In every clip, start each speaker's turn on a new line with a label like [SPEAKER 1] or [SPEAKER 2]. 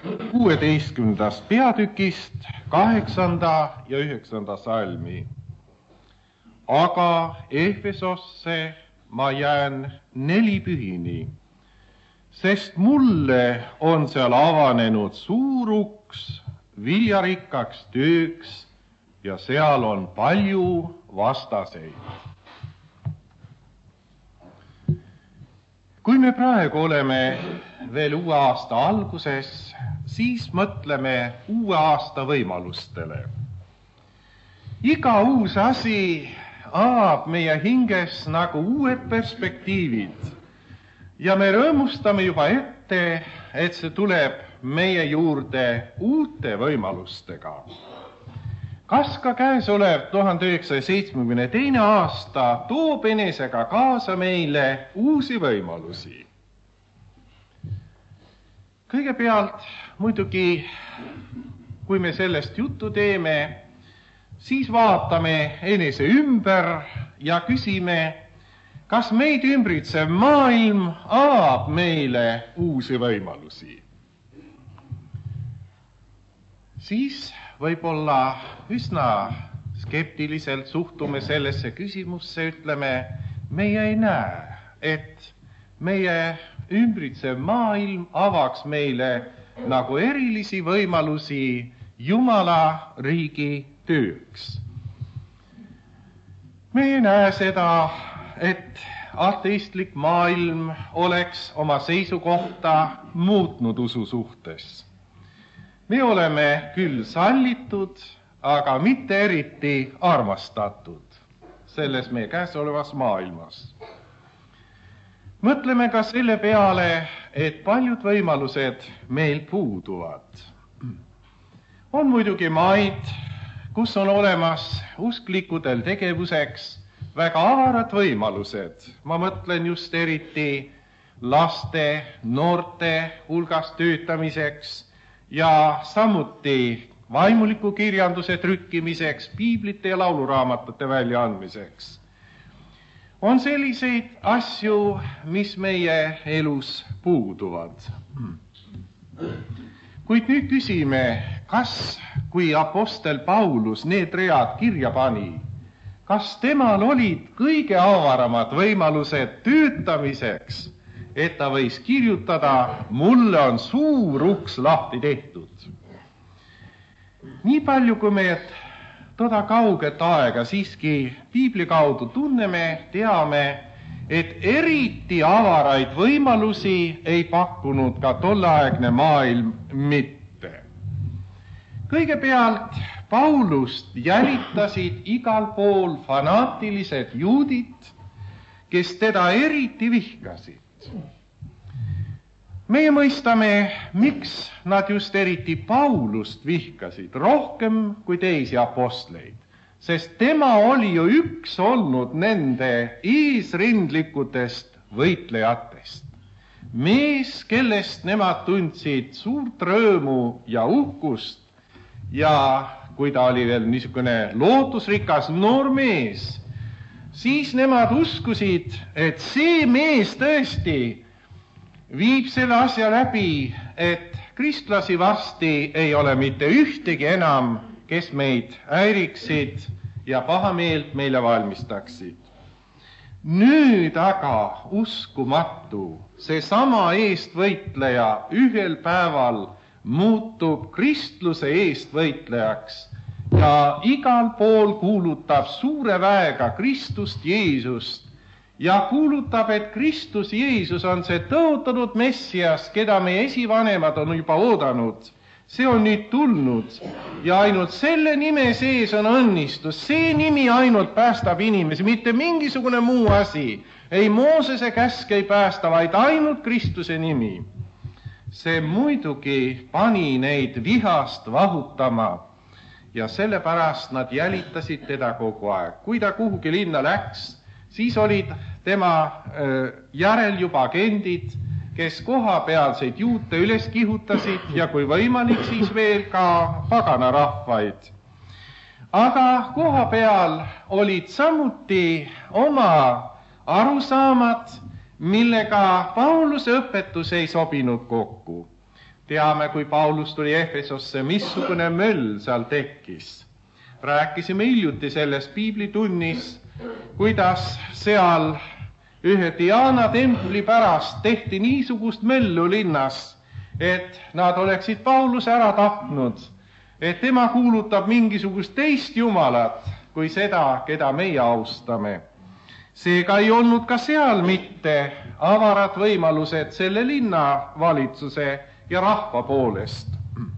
[SPEAKER 1] 16. peatükist 8. ja 9. salmi. Aga Efesosse ma jään 4 pühini, sest mulle on seal avanenud suur uks viljarikkaks tööks ja seal on palju vastaseid. Kui me praegu oleme veel uue aasta alguses, siis mõtleme uue aasta võimalustele. Iga uus asi avab meie hinges nagu uued perspektiivid ja me rõõmustame juba ette, et see tuleb meie juurde uute võimalustega. Kas ka käesolev 1972. aasta toob enesega kaasa meile uusi võimalusi? Kõigepealt muidugi, kui me sellest juttu teeme, siis vaatame enese ümber ja küsime, kas meid ümbritsev maailm avab meile uusi võimalusi. Siis võib-olla üsna skeptiliselt suhtume sellesse küsimusse, ütleme, meie ei näe, et meie ümbritsev maailm avaks meile nagu erilisi võimalusi Jumala riigi tööks. Me ei näe seda, et ateistlik maailm oleks oma seisukohta muutnud usu suhtes. Me oleme küll sallitud, aga mitte eriti armastatud selles meie käesolevas maailmas. Mõtleme ka selle peale, et paljud võimalused meil puuduvad. On muidugi maid, kus on olemas usklikudel tegevuseks väga avarad võimalused. Ma mõtlen just eriti laste, noorte hulgas töötamiseks ja samuti vaimuliku kirjanduse trükkimiseks, piiblite ja lauluraamatute väljaandmiseks. On selliseid asju, mis meie elus puuduvad. Kuid nüüd küsime, kas kui apostel Paulus need read kirja pani, kas temal olid kõige avaramad võimalused töötamiseks, et ta võis kirjutada, mulle on suur uks lahti tehtud. Nii palju, kui me toda kauget aega siiski piibli kaudu tunneme, teame, et eriti avaraid võimalusi ei pakkunud ka tolleaegne maailm mitte. Kõigepealt Paulust jälitasid igal pool fanaatilised juudid, kes teda eriti vihkasid. Meie mõistame, miks nad just eriti Paulust vihkasid rohkem kui teisi apostleid, sest tema oli ju üks olnud nende eesrindlikutest võitlejatest. Mees, kellest nemad tundsid suurt rõõmu ja uhkust ja kui ta oli veel niisugune lootusrikas noor mees, siis nemad uskusid, et see mees tõesti viib selle asja läbi, et kristlasi varsti ei ole mitte ühtegi enam, kes meid häiriksid ja pahameelt meile valmistaksid. Nüüd aga uskumatu, seesama eestvõitleja ühel päeval muutub kristluse eestvõitlejaks ja igal pool kuulutab suure väega Kristust Jeesust ja kuulutab, et Kristus Jeesus on see tõotatud Messias, keda meie esivanemad on juba oodanud. See on nüüd tulnud ja ainult selle nime sees on õnnistus. See nimi ainult päästab inimesi, mitte mingisugune muu asi. Ei Moosese käsk ei päästa, vaid ainult Kristuse nimi. See muidugi pani neid vihast vahutama ja sellepärast nad jälitasid teda kogu aeg. Kui ta kuhugi linna läks, siis olid tema järel juba agendid, kes kohapealseid juute üles kihutasid ja kui võimalik, siis veel ka pagana rahvaid. Aga kohapeal olid samuti oma arusaamad, millega Pauluse õpetus ei sobinud kokku. Teame, kui Paulus tuli Efesosse, missugune möll seal tekkis. Rääkisime hiljuti selles piiblitunnis, kuidas seal ühe Diana templi pärast tehti niisugust möllu linnas, et nad oleksid Pauluse ära tapnud, et tema kuulutab mingisugust teist jumalat kui seda, keda meie austame. Seega ei olnud ka seal mitte avarad võimalused selle linna valitsuse ja rahva poolest.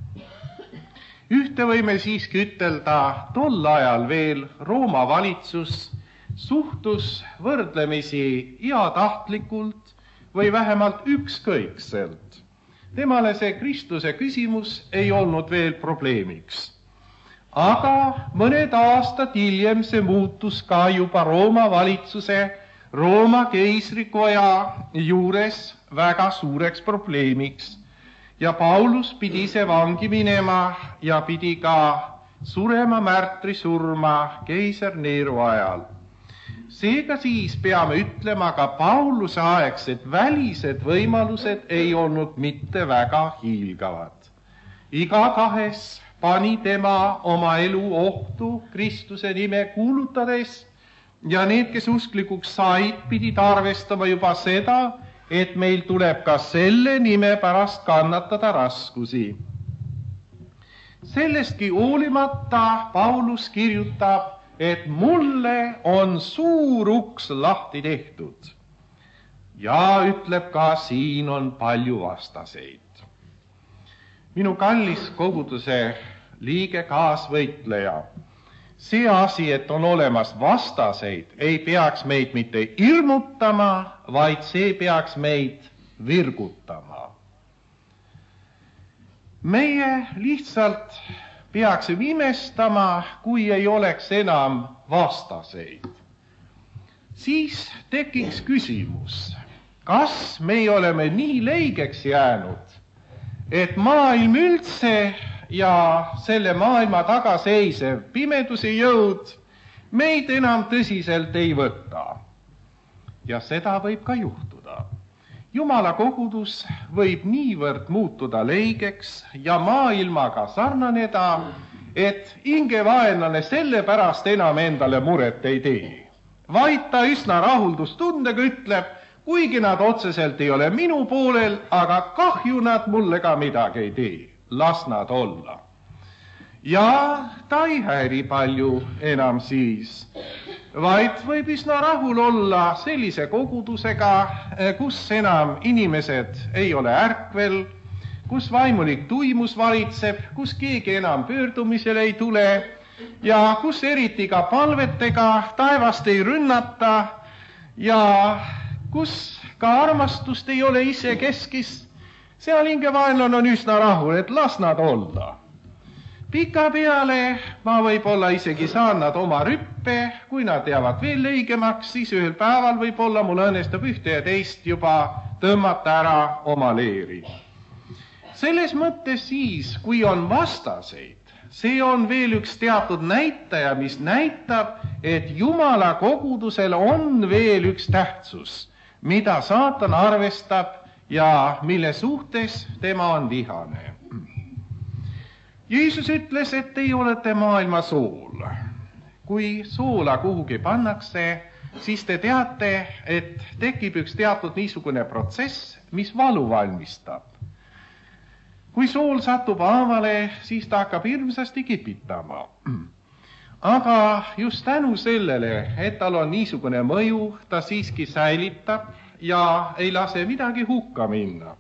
[SPEAKER 1] Ühte võime siiski ütelda, tol ajal veel Rooma valitsus suhtus võrdlemisi heatahtlikult või vähemalt ükskõikselt. Temale see Kristuse küsimus ei olnud veel probleemiks. Aga mõned aastad hiljem see muutus ka juba Rooma valitsuse, Rooma keisrikoja juures väga suureks probleemiks. Ja Paulus pidi ise vangi minema ja pidi ka surema märtri surma keiser Neero ajal. Seega siis peame ütlema, ka Pauluse aegsed välised võimalused ei olnud mitte väga hiilgavad. Igatahes pani tema oma elu ohtu Kristuse nime kuulutades ja need, kes usklikuks said, pidid arvestama juba seda, et meil tuleb ka selle nime pärast kannatada raskusi. Sellestki hoolimata Paulus kirjutab, et mulle on suur uks lahti tehtud. Ja ütleb ka, siin on palju vastaseid. Minu kallis koguduse liige kaasvõitleja, see asi, et on olemas vastaseid, ei peaks meid mitte hirmutama, vaid see peaks meid virgutama. Meie lihtsalt peaksime imestama, kui ei oleks enam vastaseid. Siis tekiks küsimus, kas me oleme nii leigeks jäänud, et maailm üldse ja selle maailma taga seisev pimeduse jõud meid enam tõsiselt ei võta. Ja seda võib ka juhtuda. Jumala kogudus võib niivõrd muutuda leigeks ja maailmaga sarnaneda, et hingevaenlane selle pärast enam endale muret ei tee. Vaid ta üsna rahuldustundega ütleb, kuigi nad otseselt ei ole minu poolel, aga kahju nad mulle ka midagi ei tee. Las nad olla. Ja ta ei häiri palju enam siis, vaid võib üsna rahul olla sellise kogudusega, kus enam inimesed ei ole ärkvel, kus vaimulik tuimus valitseb, kus keegi enam pöördumisele ei tule ja kus eriti ka palvetega taevast ei rünnata ja kus ka armastust ei ole ise keskis. Seal hingevaenlane on üsna rahul, et las nad olla. Pikapeale ma võib-olla isegi saan nad oma rüppe, kui nad jäävad veel leigemaks, siis ühel päeval võib-olla mul õnnestub ühte ja teist juba tõmmata ära oma leeri. Selles mõttes siis, kui on vastaseid, see on veel üks teatud näitaja, mis näitab, et Jumala kogudusel on veel üks tähtsus, mida saatan arvestab ja mille suhtes tema on vihane. Jeesus ütles, et teie olete maailma sool. Kui soola kuhugi pannakse, siis te teate, et tekib üks teatud niisugune protsess, mis valu valmistab. Kui sool satub haavale, siis ta hakkab hirmsasti kipitama. Aga just tänu sellele, et tal on niisugune mõju, ta siiski säilitab ja ei lase midagi hukka minna.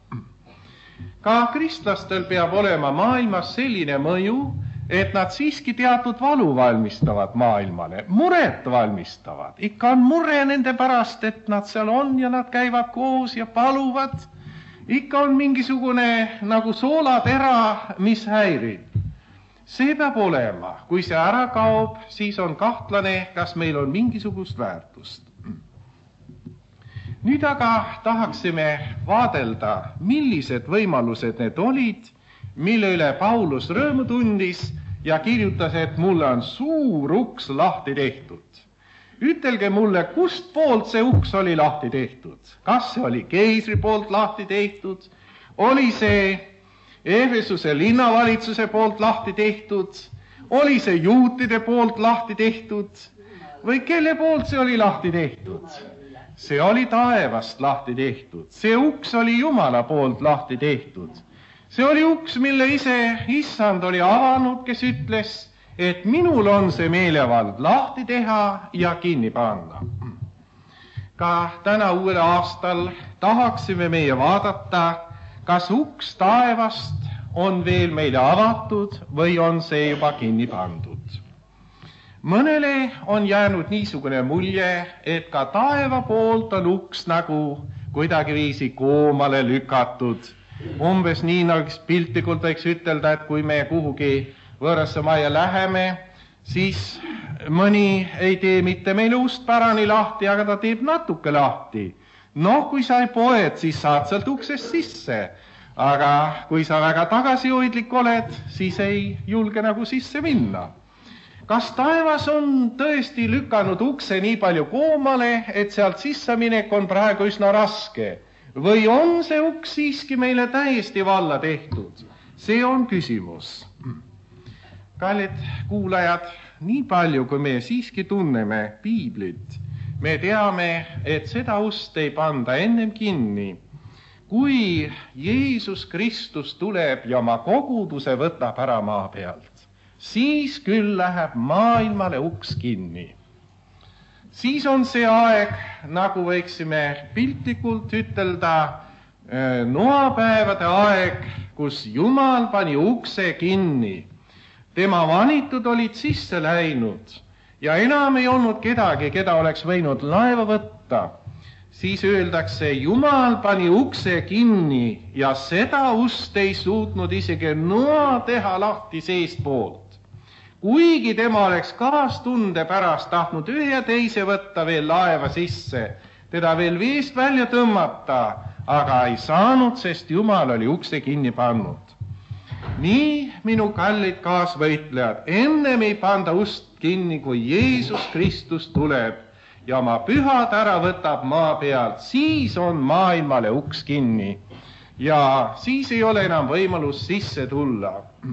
[SPEAKER 1] Ka kristlastel peab olema maailmas selline mõju, et nad siiski teatud valu valmistavad maailmale, muret valmistavad. Ikka on mure nende pärast, et nad seal on ja nad käivad koos ja paluvad. Ikka on mingisugune nagu soolatera, mis häirib. See peab olema. Kui see ära kaob, siis on kahtlane, kas meil on mingisugust väärtust. Nüüd aga tahaksime vaadelda, millised võimalused need olid, mille üle Paulus rõõmu tundis ja kirjutas, et mulle on suur uks lahti tehtud. Ütelge mulle, kust poolt see uks oli lahti tehtud? Kas see oli keisri poolt lahti tehtud? Oli see Efesuse linnavalitsuse poolt lahti tehtud, oli see juutide poolt lahti tehtud või kelle poolt see oli lahti tehtud? See oli taevast lahti tehtud, see uks oli Jumala poolt lahti tehtud. See oli uks, mille ise Issand oli avanud, kes ütles, et minul on see meelevald lahti teha ja kinni panna. Ka täna uuel aastal tahaksime meie vaadata, kas uks taevast on veel meile avatud või on see juba kinni pandud. Mõnele on jäänud niisugune mulje, et ka taeva poolt on uks nagu kuidagiviisi koomale lükatud. Umbes nii, nagu piltlikult võiks ütelda, et kui me kuhugi võõrasse majja läheme, siis mõni ei tee mitte meile ust pärani lahti, aga ta teeb natuke lahti. No, kui sa ei poed, siis saad sealt uksest sisse. Aga kui sa väga tagasihoidlik oled, siis ei julge nagu sisse minna. Kas taevas on tõesti lükanud ukse nii palju koomale, et sealt sissaminek on praegu üsna raske? Või on see uks siiski meile täiesti valla tehtud? See on küsimus. Kallid kuulajad, nii palju, kui me siiski tunneme piiblit, me teame, et seda ust ei panda ennem kinni. Kui Jeesus Kristus tuleb ja oma koguduse võtab ära maa pealt, siis küll läheb maailmale uks kinni. Siis on see aeg, nagu võiksime piltlikult ütelda, noapäevade aeg, kus Jumal pani ukse kinni. Tema vanitud olid sisse läinud ja enam ei olnud kedagi, keda oleks võinud laeva võtta. Siis öeldakse, Jumal pani ukse kinni ja seda ust ei suutnud isegi Noa teha lahti seestpoolt. Kuigi tema oleks kaastunde pärast tahtnud ühe ja teise võtta veel laeva sisse, teda veel veest välja tõmmata, aga ei saanud, sest Jumal oli ukse kinni pannud. Nii, minu kallid kaasvõitlejad, ennem ei panda ust kinni, kui Jeesus Kristus tuleb ja oma pühad ära võtab maa pealt, siis on maailmale uks kinni ja siis ei ole enam võimalus sisse tulla.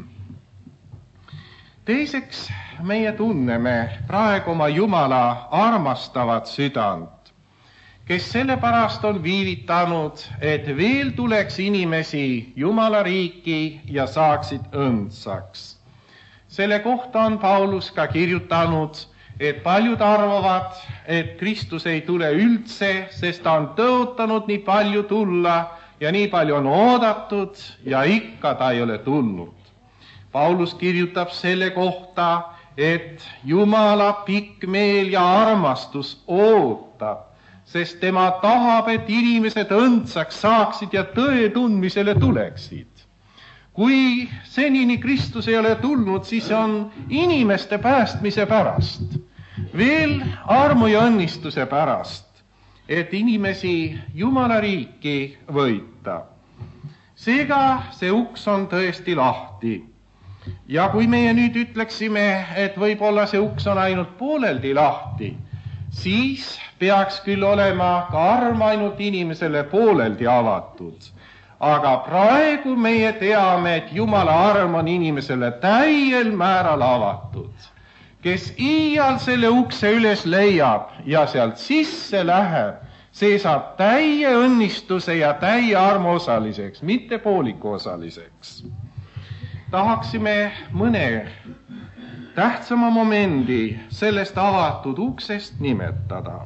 [SPEAKER 1] Teiseks, meie tunneme praegu oma Jumala armastavat südant, kes sellepärast on viivitanud, et veel tuleks inimesi Jumala riiki ja saaksid õndsaks. Selle kohta on Paulus ka kirjutanud, et paljud arvavad, et Kristus ei tule üldse, sest ta on tõotanud nii palju tulla ja nii palju on oodatud ja ikka ta ei ole tulnud. Paulus kirjutab selle kohta, et Jumala pikk meel ja armastus ootab, sest tema tahab, et inimesed õndsaks saaksid ja tõe tundmisele tuleksid. Kui senini Kristus ei ole tulnud, siis on inimeste päästmise pärast, veel armu ja õnnistuse pärast, et inimesi Jumala riiki võita. Seega see uks on tõesti lahti. Ja kui meie nüüd ütleksime, et võib-olla see uks on ainult pooleldi lahti, siis peaks küll olema ka arm ainult inimesele pooleldi avatud. Aga praegu meie teame, et Jumala arm on inimesele täiel määral avatud. Kes iial selle ukse üles leiab ja sealt sisse läheb, see saab täie õnnistuse ja täie armu osaliseks, mitte pooliku osaliseks. Tahaksime mõne tähtsama momendi sellest avatud uksest nimetada.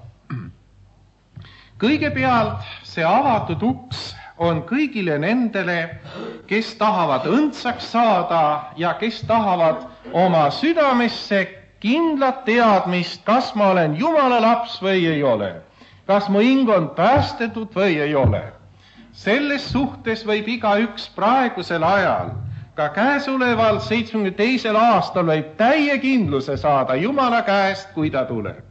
[SPEAKER 1] Kõigepealt see avatud uks on kõigile nendele, kes tahavad õndsaks saada ja kes tahavad oma südamesse kindlat teadmist, kas ma olen Jumala laps või ei ole, kas mu hing on päästetud või ei ole. Selles suhtes võib igaüks praegusel ajal, ka käesoleval 72. aastal võib täie kindluse saada Jumala käest, kui ta tuleb.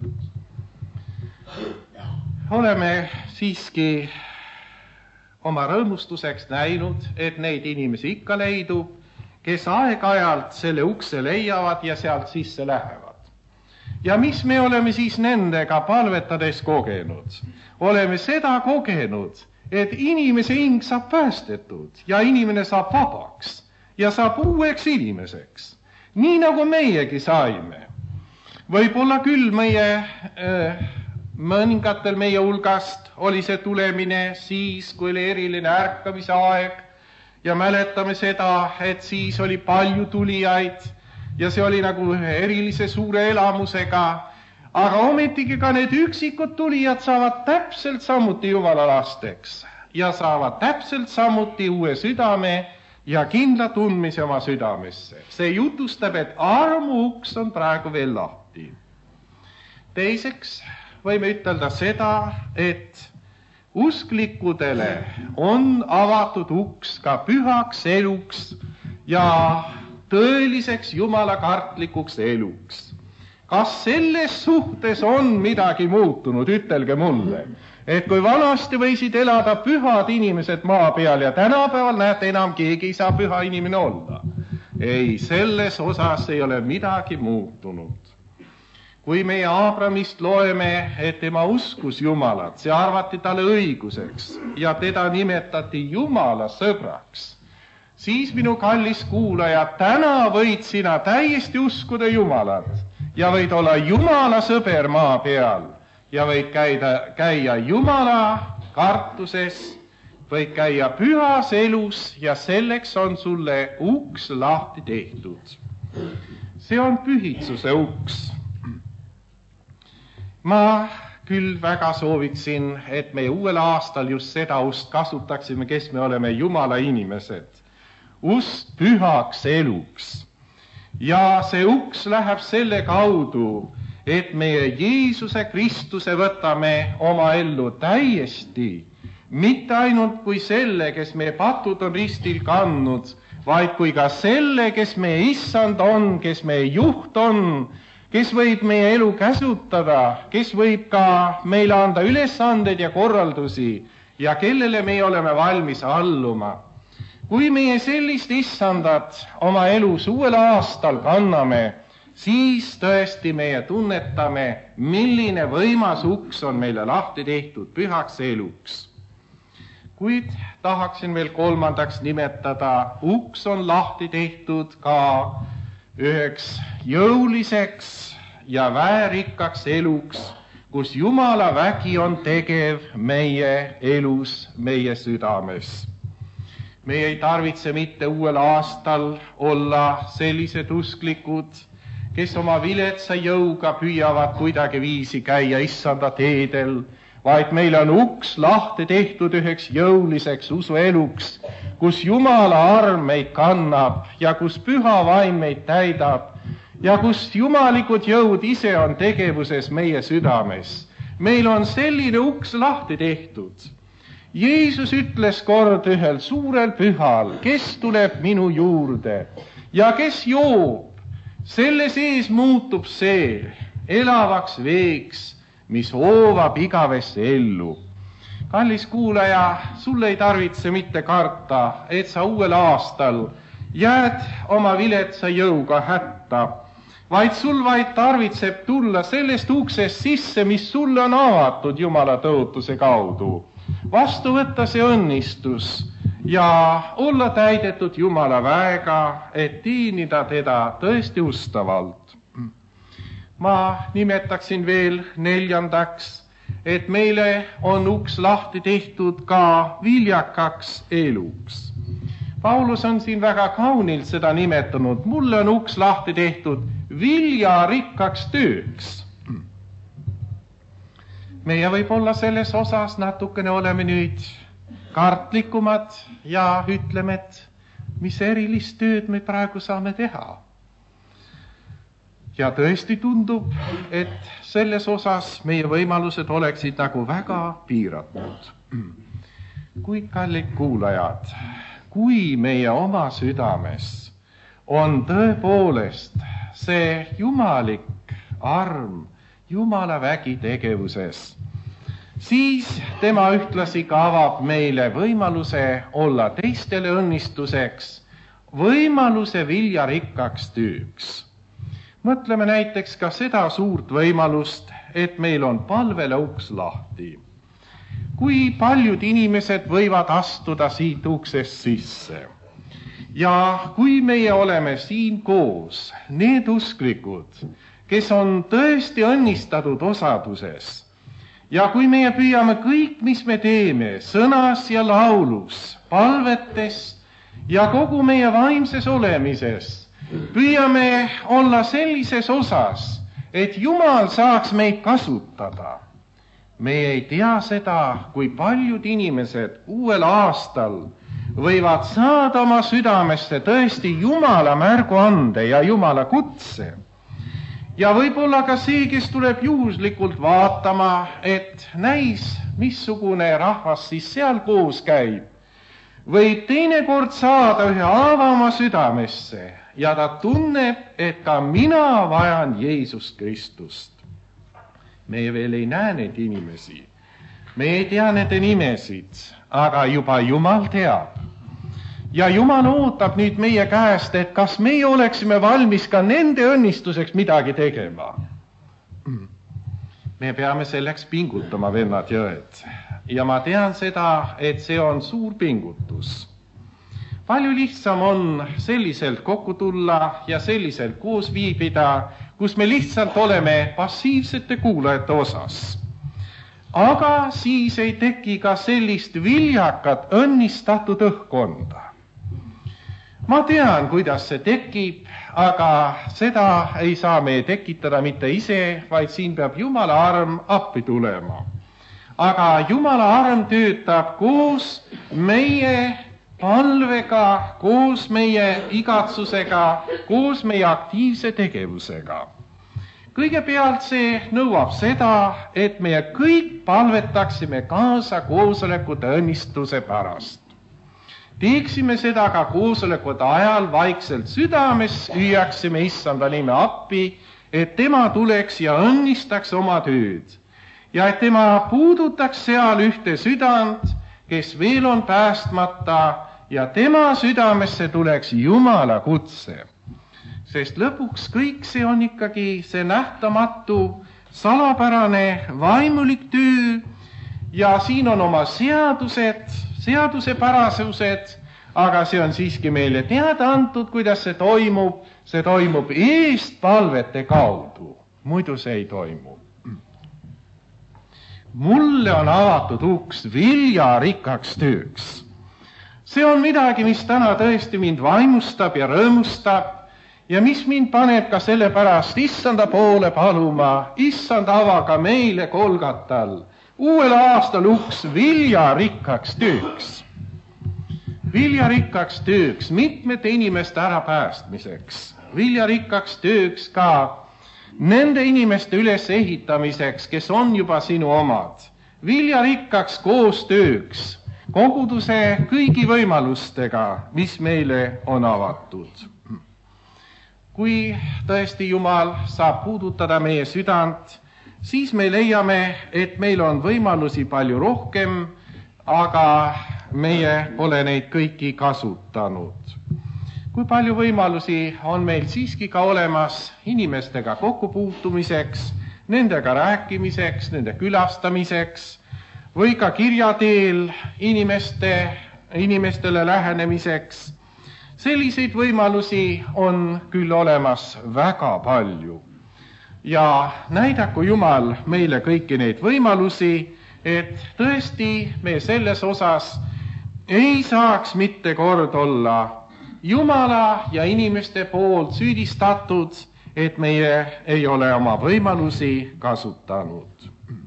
[SPEAKER 1] Oleme siiski oma rõõmustuseks näinud, et neid inimesi ikka leidub, kes aeg-ajalt selle ukse leiavad ja sealt sisse lähevad. Ja mis me oleme siis nendega palvetades kogenud? Oleme seda kogenud, et inimese hing saab päästetud ja inimene saab vabaks ja saab uueks inimeseks, nii nagu meiegi saime. Võib-olla küll mõningatel meie hulgast oli see tulemine siis, kui oli eriline ärkamise aeg ja mäletame seda, et siis oli palju tulijaid ja see oli nagu erilise suure elamusega, aga ometigi ka need üksikud tulijad saavad täpselt samuti Jumala lasteks ja saavad täpselt samuti uue südame ja kindla tundmise oma südamesse. See jutustab, et armuuks on praegu veel lahti. Teiseks võime ütelda seda, et usklikudele on avatud uks ka pühaks eluks ja tõeliseks jumalakartlikuks eluks. Kas selles suhtes on midagi muutunud, ütelge mulle, et kui vanasti võisid elada pühad inimesed maa peal ja tänapäeval näete, enam keegi ei saa püha inimene olla. Ei, selles osas ei ole midagi muutunud. Kui meie Abrahamist loeme, et tema uskus Jumalat, see arvati talle õiguseks ja teda nimetati Jumala sõbraks, siis minu kallis kuulaja, täna võid sina täiesti uskuda Jumalat ja võid olla Jumala sõber maa peal ja võid käia Jumala kartuses, võid käia pühas elus ja selleks on sulle uks lahti tehtud. See on pühitsuse uks. Ma küll väga sooviksin, et meie uuel aastal just seda ust kasutaksime, kes me oleme Jumala inimesed. Ust pühaks eluks. Ja see uks läheb selle kaudu, et meie Jeesuse Kristuse võtame oma ellu täiesti, mitte ainult kui selle, kes meie patud on ristil kandnud, vaid kui ka selle, kes meie issand on, kes meie juht on, kes võib meie elu käsutada, kes võib ka meile anda ülesandeid ja korraldusi ja kellele me oleme valmis alluma. Kui meie sellist issandat oma elus uuel aastal kanname, siis tõesti meie tunnetame, milline võimas uks on meile lahti tehtud pühaks eluks. Kuid tahaksin veel kolmandaks nimetada, uks on lahti tehtud ka üheks jõuliseks ja väärikaks eluks, kus Jumala vägi on tegev meie elus, meie südames. Meie ei tarvitse mitte uuel aastal olla sellised usklikud, kes oma viletsa jõuga püüavad kuidagi viisi käia issanda teedel, vaid meil on uks lahti tehtud üheks jõuliseks usueluks, kus Jumala arm meid kannab ja kus püha vaim meid täidab ja kus jumalikud jõud ise on tegevuses meie südames. Meil on selline uks lahti tehtud. Jeesus ütles kord ühel suurel pühal, kes tuleb minu juurde ja kes joob, selle sees muutub see elavaks veeks, mis hoovab igavesse ellu. Kallis kuulaja, sulle ei tarvitse mitte karta, et sa uuel aastal jääd oma viletsa jõuga hätta, vaid sul vaid tarvitseb tulla sellest uksest sisse, mis sulle on avatud Jumala tõotuse kaudu. Vastu võtta see õnnistus ja olla täidetud Jumala väega, et teenida teda tõesti ustavalt. Ma nimetaksin veel neljandaks, et meile on uks lahti tehtud ka viljakaks eluks. Paulus on siin väga kaunilt seda nimetanud, mulle on uks lahti tehtud viljarikkaks tööks. Meie võib olla selles osas natukene oleme nüüd kartlikumad ja ütleme, et mis erilist tööd me praegu saame teha. Ja tõesti tundub, et selles osas meie võimalused oleksid nagu väga piiratud. Kuid kallid kuulajad, kui meie oma südames on tõepoolest see jumalik arm, Jumala vägi tegevuses, siis tema ühtlasi ka avab meile võimaluse olla teistele õnnistuseks, võimaluse viljarikkaks tööks. Mõtleme näiteks ka seda suurt võimalust, et meil on palvele uks lahti. kui paljud inimesed võivad astuda siit uksest sisse. Ja kui meie oleme siin koos, need usklikud, kes on tõesti õnnistatud osaduses, ja kui meie püüame kõik, mis me teeme, sõnas ja laulus, palvetes ja kogu meie vaimses olemises, püüame olla sellises osas, et Jumal saaks meid kasutada. Me ei tea seda, kui paljud inimesed uuel aastal võivad saada oma südamesse tõesti Jumala märguande ja Jumala kutse. Ja võib-olla ka see, kes tuleb juhuslikult vaatama, et näis, missugune rahvas siis seal koos käib, võib teinekord saada ühe haava oma südamesse ja ta tunneb, et ka mina vajan Jeesus Kristust. Me veel ei näe neid inimesi, me ei tea nende nimesid, aga juba Jumal teab. Ja Jumal ootab nüüd meie käest, et kas meie oleksime valmis ka nende õnnistuseks midagi tegema. Me peame selleks pingutama, vennad ja õed. Ja ma tean seda, et see on suur pingutus. Palju lihtsam on selliselt kokku tulla ja selliselt koos viibida, kus me lihtsalt oleme passiivsete kuulajate osas. Aga siis ei teki ka sellist viljakat õnnistatud õhkkonda. Ma tean, kuidas see tekib, aga seda ei saa me tekitada mitte ise, vaid siin peab Jumala arm appi tulema. Aga Jumala arm töötab koos meie palvega, koos meie igatsusega, koos meie aktiivse tegevusega. Kõigepealt see nõuab seda, et meie kõik palvetaksime kaasa koosolekute õnnistuse pärast. Teeksime seda ka koosolekute ajal vaikselt südames, hüüaksime Issanda nime appi, et tema tuleks ja õnnistaks oma tööd. Ja et tema puudutaks seal ühte südant, kes veel on päästmata, ja tema südamesse tuleks Jumala kutse. Sest lõpuks kõik see on ikkagi see nähtamatu, salapärane, vaimulik töö ja siin on oma seadusepärasused, aga see on siiski meile teada antud, kuidas see toimub eestpalvete kaudu, muidu see ei toimu. Mulle on avatud uks viljarikkaks tööks. See on midagi, mis täna tõesti mind vaimustab ja rõõmustab ja mis mind paneb ka selle pärast Issanda poole paluma, Issand avaga meile Golgatal uuel aastal uks viljarikkaks tööks. Viljarikkaks tööks mitmete inimeste ärapäästmiseks, viljarikkaks tööks ka nende inimeste ülesehitamiseks, kes on juba sinu omad, viljarikkaks koostööks koguduse kõigi võimalustega, mis meile on avatud. Kui tõesti Jumal saab puudutada meie südant, siis me leiame, et meil on võimalusi palju rohkem, aga meie pole neid kõiki kasutanud. Kui palju võimalusi on meil siiski ka olemas inimestega kokkupuutumiseks, nendega rääkimiseks, nende külastamiseks või ka kirja teel inimestele lähenemiseks. Selliseid võimalusi on küll olemas väga palju. Ja näidaku Jumal meile kõiki neid võimalusi, et tõesti me selles osas ei saaks mitte kord olla Jumala ja inimeste poolt süüdistatud, et meie ei ole oma võimalusi kasutanud.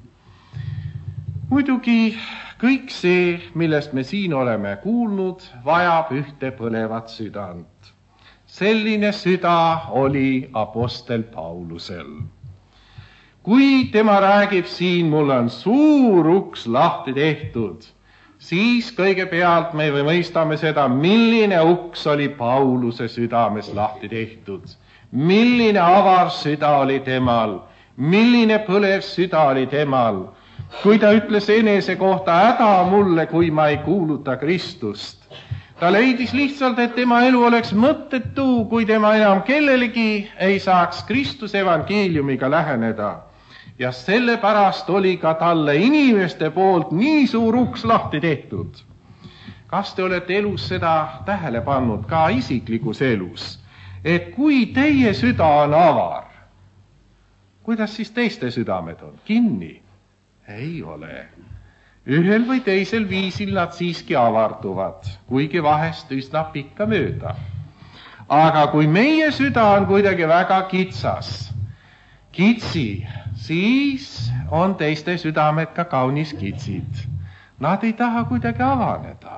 [SPEAKER 1] Muidugi kõik see, millest me siin oleme kuulnud, vajab ühte põlevat südant. Selline süda oli apostel Paulusel. Kui tema räägib siin, mul on suur uks lahti tehtud, siis kõigepealt me mõistame seda, milline uks oli Pauluse südames lahti tehtud, milline avar süda oli temal, milline põlev süda oli temal, kui ta ütles enese kohta, häda mulle, kui ma ei kuuluta Kristust. Ta leidis lihtsalt, et tema elu oleks mõttetu, kui tema enam kellelegi ei saaks Kristuse evangeeliumiga läheneda. ja sellepärast oli ka talle inimeste poolt nii suur uks lahti tehtud. Kas te olete elus seda tähele pannud, ka isiklikus elus, et kui teie süda on avar, kuidas siis teiste südamed on? Kinni? Ei ole. Ühel või teisel viisil nad siiski avarduvad, kuigi vahest üsna pikka mööda. Aga kui meie süda on kuidagi väga kitsi, siis on teiste südamed ka kaunis kitsid. Nad ei taha kuidagi avaneda.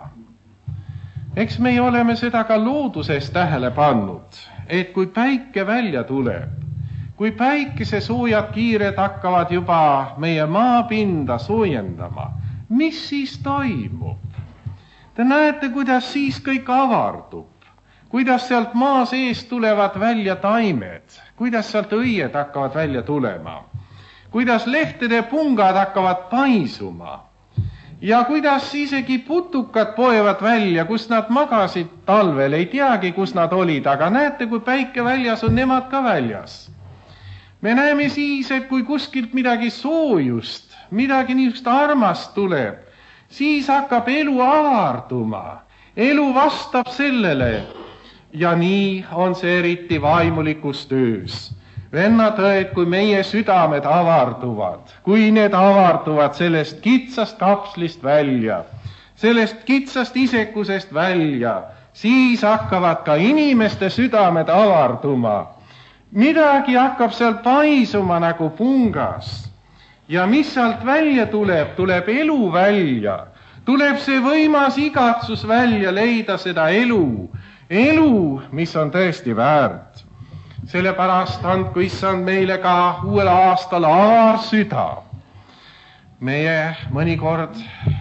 [SPEAKER 1] Eks meie oleme seda ka looduses tähele pannud, et kui päike välja tuleb, kui päikese soojad kiired hakkavad juba meie maapinda soojendama, mis siis toimub? Te näete, kuidas siis kõik avardub, kuidas sealt maa sees tulevad välja taimed, kuidas sealt õied hakkavad välja tulema, kuidas lehtede pungad hakkavad paisuma ja kuidas isegi putukad poevad välja, kus nad magasid talvel, ei teagi, kus nad olid, aga näete, kui päike väljas on, nemad ka väljas. Me näeme siis, et kui kuskilt midagi soojust, midagi niisugust armast tuleb, siis hakkab elu avarduma, elu vastab sellele ja nii on see eriti vaimulikus töös. Vennad-õed, kui meie südamed avarduvad, kui need avarduvad sellest kitsast kapslist välja, sellest kitsast isekusest välja, siis hakkavad ka inimeste südamed avarduma. Midagi hakkab seal paisuma nagu pungas ja mis sealt välja tuleb, tuleb elu välja, tuleb see võimas igatsus välja leida seda elu, mis on tõesti väärt. Sellepärast andku Issand meile ka uuel aastal avar süda. Meie mõnikord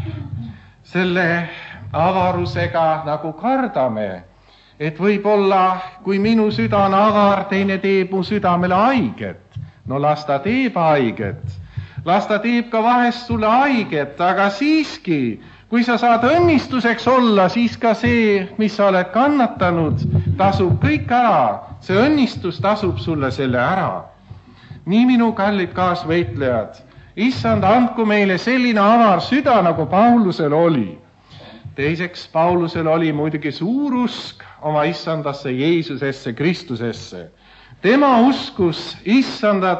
[SPEAKER 1] selle avarusega nagu kardame, et võib-olla, kui minu süda on avar, teine teeb mu südamele haiget. No las ta teeb haiget. Las ta teeb ka vahest sulle haiget, aga siiski, kui sa saad õnnistuseks olla, siis ka see, mis sa oled kannatanud, tasub kõik ära. See õnnistus tasub sulle selle ära. Nii minu kallid kaasvõitlejad, Issand, andku meile selline avar süda, nagu Paulusel oli. Teiseks, Paulusel oli muidugi suur usk oma Issandasse, Jeesusesse, Kristusesse. Tema uskus Issanda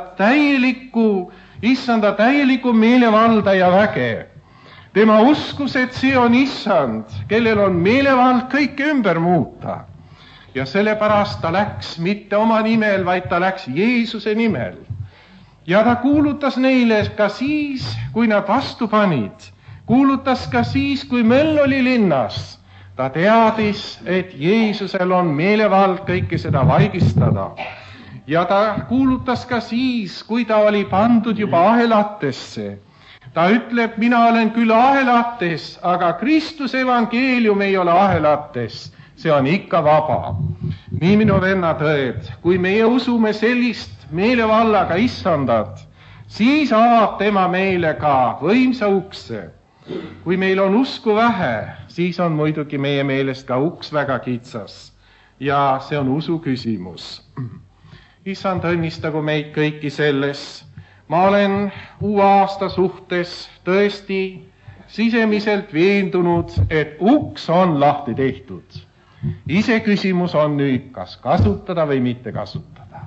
[SPEAKER 1] täielikku meelevalda ja väge. Tema uskus, et see on Issand, kellel on meelevald kõike ümber muuta. Ja sellepärast ta läks mitte oma nimel, vaid ta läks Jeesuse nimel. Ja ta kuulutas neile ka siis, kui nad vastu panid. Kuulutas ka siis, kui möll oli linnas. Ta teadis, et Jeesusel on meelevald kõike seda vaigistada. Ja ta kuulutas ka siis, kui ta oli pandud juba ahelatesse. Ta ütleb, mina olen küll ahelates, aga Kristuse evangeelium ei ole ahelates. See on ikka vaba. Nii minu vennad-õed, kui meie usume sellist meelevallaga Issandat, siis avab tema meile ka võimsa ukse. Kui meil on usku vähe, siis on muidugi meie meelest ka uks väga kitsas. Ja see on usu küsimus. Issand, õnnistagu meid kõiki selles. Ma olen uue aasta suhtes tõesti sisemiselt veendunud, et uks on lahti tehtud. Ise küsimus on nüüd, kas kasutada või mitte kasutada.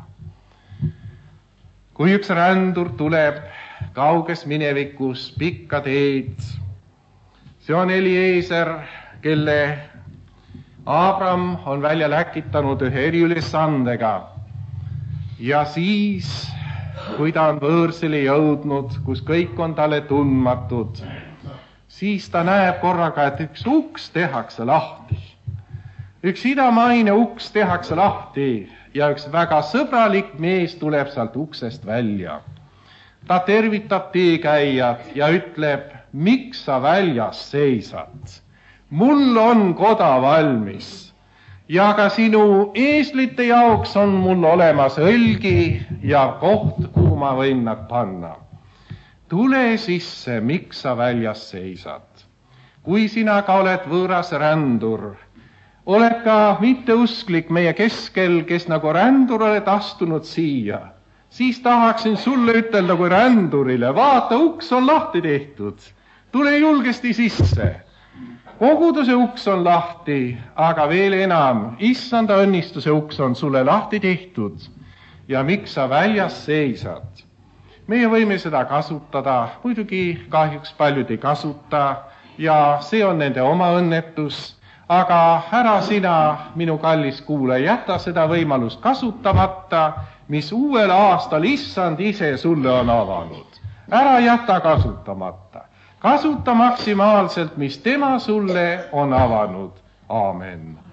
[SPEAKER 1] Kui üks rändur tuleb kauges minevikus pikka teed, see on Eliezer, kelle Abram on välja läkitanud ühe eriülesandega. Ja siis, kui ta on võõrsile jõudnud, kus kõik on talle tundmatud, siis ta näeb korraga, et üks uks tehakse lahti. Üks idamaine uks tehakse lahti ja üks väga sõbralik mees tuleb sealt uksest välja. Ta tervitab teekäijad ja ütleb, miks sa väljas seisad? Mul on koda valmis ja ka sinu eeslite jaoks on mul olemas õlgi ja koht, kuhu ma võin nad panna. Tule sisse, miks sa väljas seisad? Kui sina ka oled võõras rändur, oled ka mitteusklik meie keskel, kes nagu rändur oled astunud siia, siis tahaksin sulle ütelda kui rändurile, vaata, uks on lahti tehtud, tule julgesti sisse. Koguduse uks on lahti, aga veel enam, issanda õnnistuse uks on sulle lahti tehtud. Ja miks sa väljas seisad? Meie võime seda kasutada, muidugi kahjuks paljud ei kasuta ja see on nende oma õnnetus, aga ära sina, minu kallis kuule, jäta seda võimalust kasutamata, mis uuel aastal issand ise sulle on avanud. Ära jäta kasutamata. Kasuta maksimaalselt, mis tema sulle on avanud. Aamen.